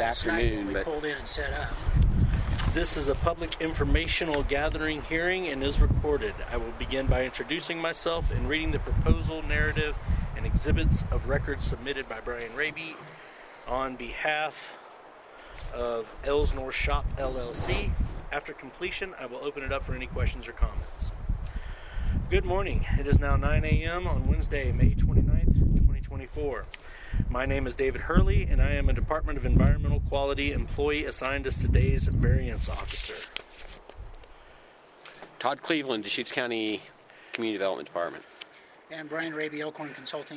afternoon. When we pulled in and set up. This is a public informational gathering hearing and is recorded. I will begin by introducing myself and reading the proposal, narrative, and exhibits of record submitted by Brian Raby on behalf of Elsnore Shop LLC. After completion, I will open it up for any questions or comments. Good morning. It is now 9 a.m. on Wednesday, May 29th, 2024. My name is David Hurley, and I am a Department of Environmental Quality employee assigned as today's variance officer. Todd Cleveland, Deschutes County Community Development Department. And Brian Raby, Elkhorn Consulting,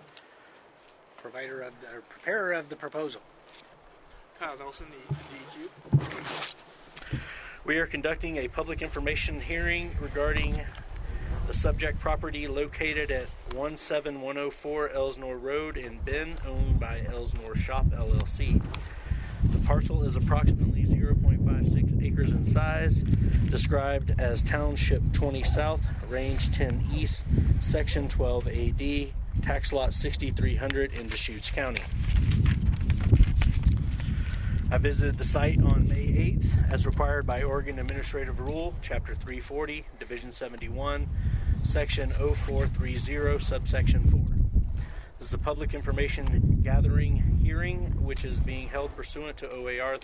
preparer of the proposal. Kyle Nelson, the DEQ. We are conducting a public information hearing regarding the subject property located at 17104 Elsnore Road in Ben, owned by Elsnore Shop LLC. The parcel is approximately 0.56 acres in size, described as Township 20 South, Range 10 East, Section 12 AD, Tax Lot 6300 in Deschutes County. I visited the site on May 8th as required by Oregon Administrative Rule, Chapter 340, Division 71, Section 0430, Subsection 4. This is a public information gathering hearing which is being held pursuant to OAR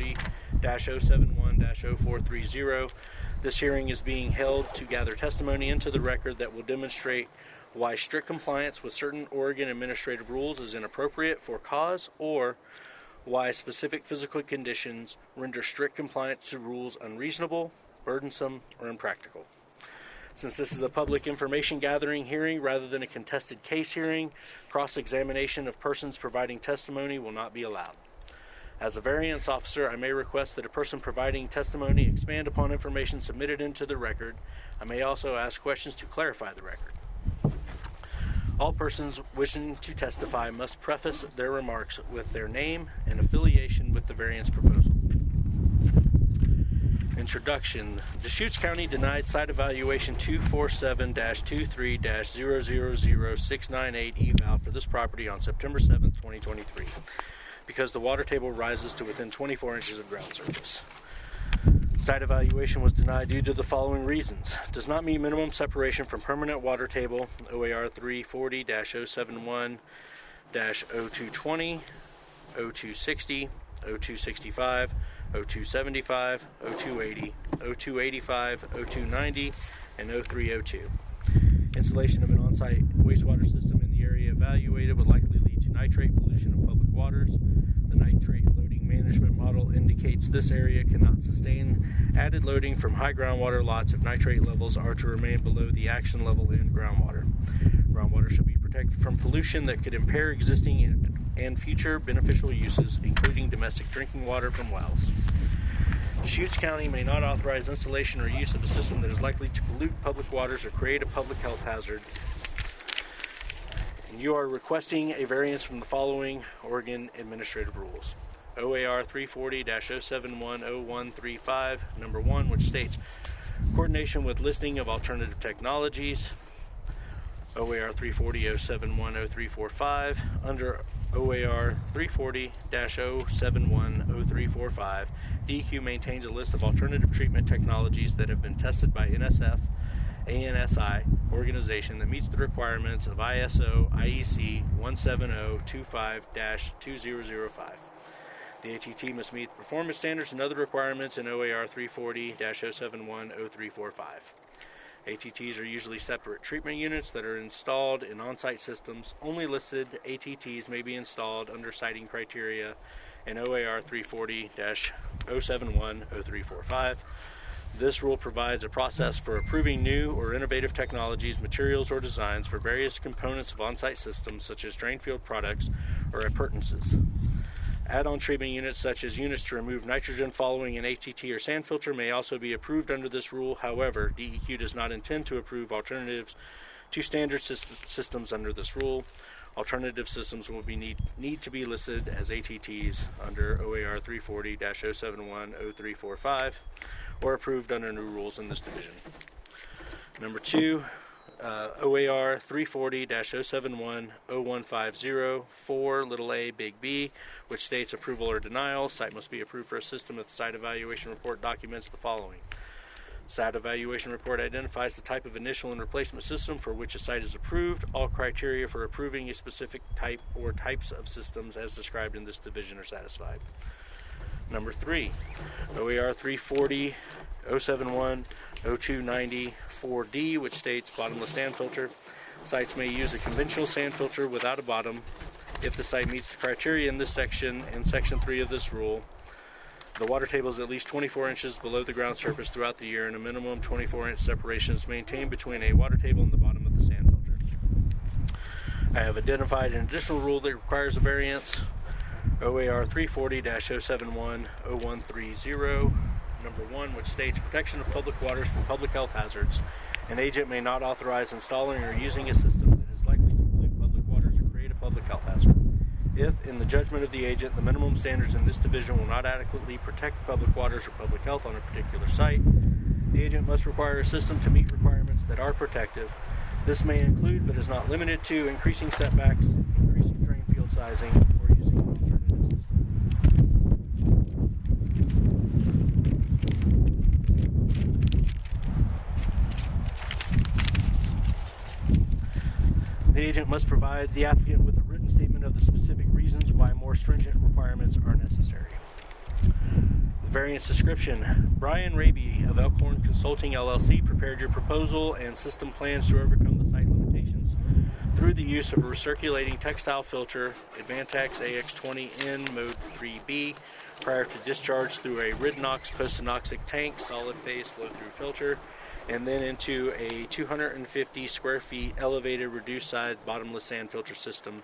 340-071-0430. This hearing is being held to gather testimony into the record that will demonstrate why strict compliance with certain Oregon administrative rules is inappropriate for cause, or why specific physical conditions render strict compliance to rules unreasonable, burdensome, or impractical. Since this is a public information gathering hearing rather than a contested case hearing, cross-examination of persons providing testimony will not be allowed. As a variance officer, I may request that a person providing testimony expand upon information submitted into the record. I may also ask questions to clarify the record. All persons wishing to testify must preface their remarks with their name and affiliation with the variance proposal. Introduction. Deschutes County denied site evaluation 247-23-000698 eval for this property on September 7, 2023, because the water table rises to within 24 inches of ground surface. Site evaluation was denied due to the following reasons. Does not meet minimum separation from permanent water table, OAR 340-071-0220, 0260, 0265, 0275, 0280, 0285, 0290, and 0302. Installation of an on-site wastewater system in the area evaluated would likely lead to nitrate pollution of public waters. The nitrate loading management model indicates this area cannot sustain added loading from high groundwater lots if nitrate levels are to remain below the action level in groundwater. Groundwater should be protected from pollution that could impair existing and future beneficial uses, including domestic drinking water from wells. Deschutes County may not authorize installation or use of a system that is likely to pollute public waters or create a public health hazard. And you are requesting a variance from the following Oregon administrative rules. OAR 340-071-0135, number 1, which states coordination with listing of alternative technologies. OAR 340-071-0345, under OAR 340-071-0345, DEQ maintains a list of alternative treatment technologies that have been tested by NSF, ANSI organization that meets the requirements of ISO IEC 17025-2005. The ATT must meet the performance standards and other requirements in OAR 340-071-0345. ATTs are usually separate treatment units that are installed in on-site systems. Only listed ATTs may be installed under siting criteria in OAR 340-071-0345. This rule provides a process for approving new or innovative technologies, materials, or designs for various components of on-site systems, such as drain field products or appurtenances. Add-on treatment units, such as units to remove nitrogen following an ATT or sand filter, may also be approved under this rule. However, DEQ does not intend to approve alternatives to standard systems under this rule. Alternative systems will need to be listed as ATTs under OAR 340-071-0345 or approved under new rules in this division. Number 2, OAR 340-071-0150, 4 a big B, which states approval or denial. Site must be approved for a system if the site evaluation report documents the following. Site evaluation report identifies the type of initial and replacement system for which a site is approved. All criteria for approving a specific type or types of systems as described in this division are satisfied. Number 3, OAR 340-071-0290, 4D, which states bottomless sand filter. Sites may use a conventional sand filter without a bottom if the site meets the criteria in this section and Section 3 of this rule. The water table is at least 24 inches below the ground surface throughout the year, and a minimum 24-inch separation is maintained between a water table and the bottom of the sand filter. I have identified an additional rule that requires a variance. OAR 340-071-0130, number 1, which states protection of public waters from public health hazards. An agent may not authorize installing or using a system that is likely to pollute public waters or create a public health hazard. If, in the judgment of the agent, the minimum standards in this division will not adequately protect public waters or public health on a particular site, the agent must require a system to meet requirements that are protective. This may include, but is not limited to, increasing setbacks, increasing drain field sizing, or using an alternative system. The agent must provide the applicant with a written statement of the specific reasons why more stringent requirements are necessary. The variance description. Brian Raby of Elkhorn Consulting LLC prepared your proposal and system plans to overcome the site limitations through the use of a recirculating textile filter, Advantax AX20N Mode 3B, prior to discharge through a Ridnox post-anoxic tank solid phase flow-through filter, and then into a 250 square feet elevated reduced size bottomless sand filter system.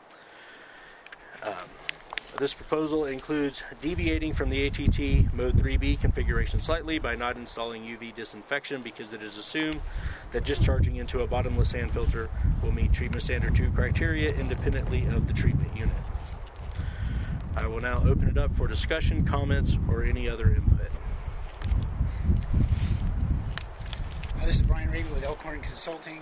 This proposal includes deviating from the ATT Mode 3B configuration slightly by not installing UV disinfection because it is assumed that discharging into a bottomless sand filter will meet Treatment Standard 2 criteria independently of the treatment unit. I will now open it up for discussion, comments, or any other input. This is Brian Raby with Elkhorn Consulting.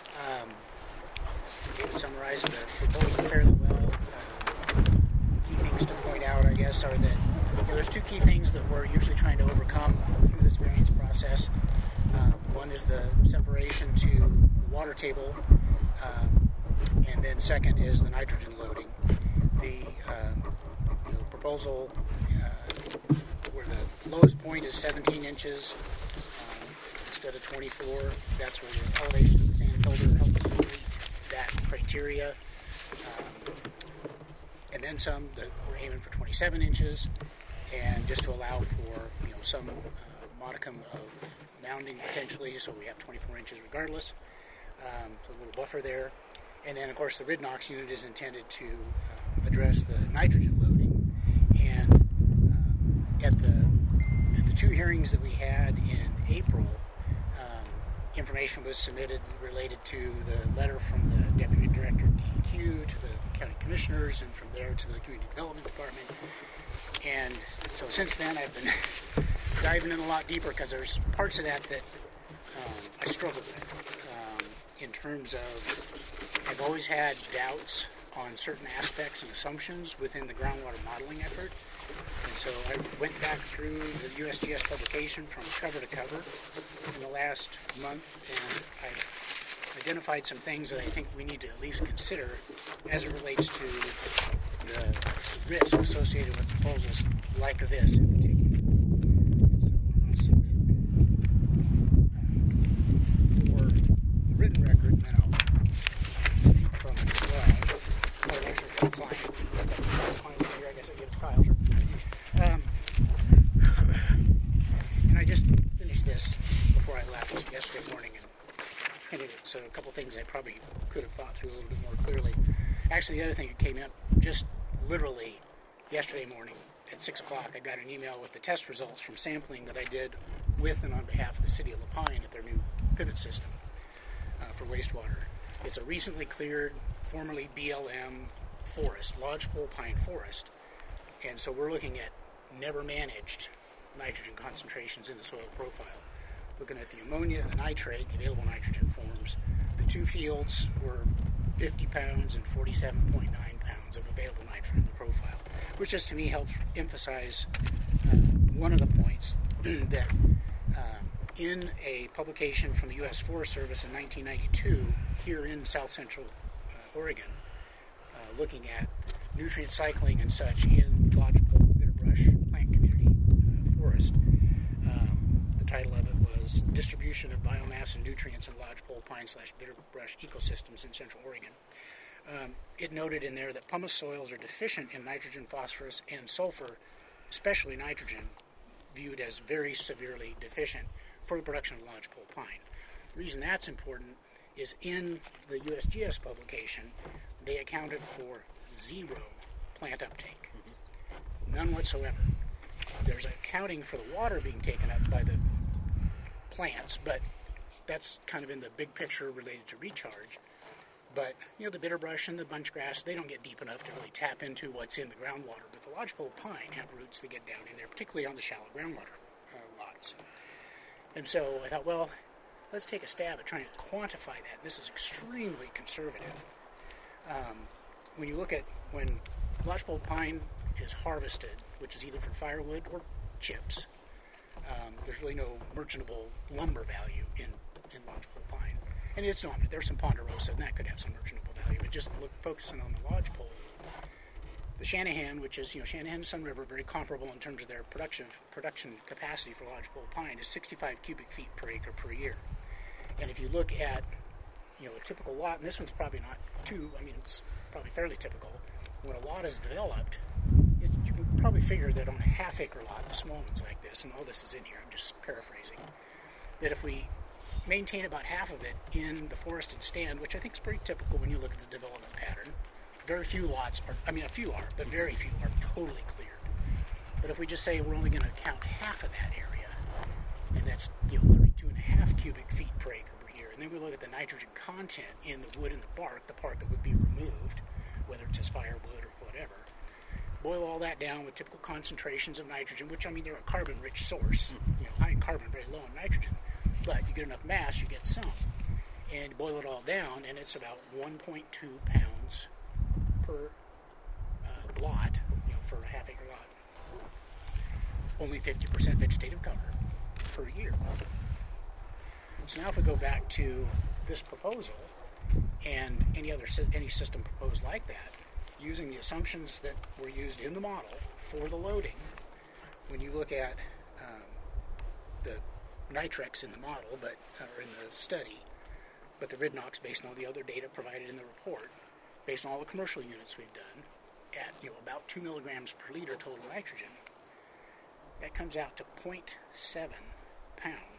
David summarized the proposal fairly well. Key things to point out, I guess, are that there's two key things that we're usually trying to overcome through this variance process. One is the separation to the water table, and then second is the nitrogen loading. The proposal where the lowest point is 17 inches instead of 24. That's where the elevation of the sand filter helps to meet that criteria. And then some that we're aiming for 27 inches, and just to allow for some modicum of mounding potentially, so we have 24 inches regardless. So a little buffer there. And then of course the Ridnox unit is intended to address the nitrogen loading. And at the two hearings that we had in April, information was submitted related to the letter from the Deputy Director of DEQ to the County Commissioners, and from there to the Community Development Department. And so since then I've been diving in a lot deeper because there's parts of that I struggle with in terms of I've always had doubts on certain aspects and assumptions within the groundwater modeling effort. And so I went back through the USGS publication from cover to cover in the last month, and I've identified some things that I think we need to at least consider as it relates to the risk associated with proposals like this in particular. And so I'm going to submit for the written record, and then I'll from it as well. Or an extra from the client. Here, I guess I'll give it to Kyle. Sure. And I just finished this before I left yesterday morning and printed it, so a couple things I probably could have thought through a little bit more clearly. Actually, the other thing that came in just literally yesterday morning at 6 o'clock, I got an email with the test results from sampling that I did with and on behalf of the City of La Pine at their new pivot system for wastewater. It's a recently cleared, formerly BLM forest, lodgepole pine forest, and so we're looking at never managed nitrogen concentrations in the soil profile. looking at the ammonia and the nitrate, the available nitrogen forms, the two fields were 50 pounds and 47.9 pounds of available nitrogen in the profile, which just to me helps emphasize one of the points that in a publication from the U.S. Forest Service in 1992 here in South Central Oregon, looking at nutrient cycling and such in lodgepole bitterbrush plant community forest. The title of it was Distribution of Biomass and Nutrients in Lodgepole Pine/Bitterbrush Ecosystems in Central Oregon. It noted in there that pumice soils are deficient in nitrogen, phosphorus, and sulfur, especially nitrogen, viewed as very severely deficient for the production of lodgepole pine. The reason that's important is in the USGS publication, they accounted for 0 plant uptake. None whatsoever. There's accounting for the water being taken up by the plants, but that's kind of in the big picture related to recharge. But, the bitterbrush and the bunchgrass, they don't get deep enough to really tap into what's in the groundwater. But the lodgepole pine have roots that get down in there, particularly on the shallow groundwater lots. And so I thought, well, let's take a stab at trying to quantify that. This is extremely conservative. When you look at when lodgepole pine is harvested, which is either for firewood or chips, there's really no merchantable lumber value in lodgepole pine. And it's not. There's some ponderosa, and that could have some merchantable value. But just focusing on the lodgepole, the Channahon, which is, Channahon and Sun River, very comparable in terms of their production capacity for lodgepole pine, is 65 cubic feet per acre per year. And if you look at, a typical lot, and this one's probably not it's probably fairly typical. When a lot is developed, you can probably figure that on a half-acre lot, the small ones like this, and all this is in here, I'm just paraphrasing, that if we maintain about half of it in the forested stand, which I think is pretty typical when you look at the development pattern. Very few lots are, a few are, but very few are totally cleared. But if we just say we're only going to count half of that area, and that's 32.5 cubic feet per acre per year, and then we look at the nitrogen content in the wood and the part that would be removed, whether it's as firewood or whatever, boil all that down with typical concentrations of nitrogen, which they're a carbon-rich source, high in carbon, very low in nitrogen. But you get enough mass, you get some. And boil it all down, and it's about 1.2 pounds per lot, for a half-acre lot. Only 50% vegetative cover per year. So now if we go back to this proposal, and any system proposed like that, using the assumptions that were used in the model for the loading, when you look at the Nitrex in the model, or in the study, but the Ridnox based on all the other data provided in the report, based on all the commercial units we've done, at about 2 milligrams per liter total nitrogen, that comes out to 0.7 pounds